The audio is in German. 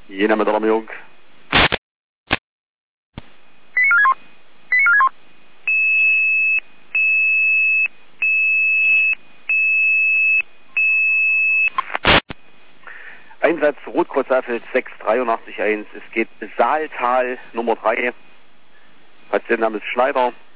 Jena mit der Alarmierung. Einsatz Rotkreuz Eifel 6881. Es geht Saaltal Nummer 3. Patientenname ist Schneider.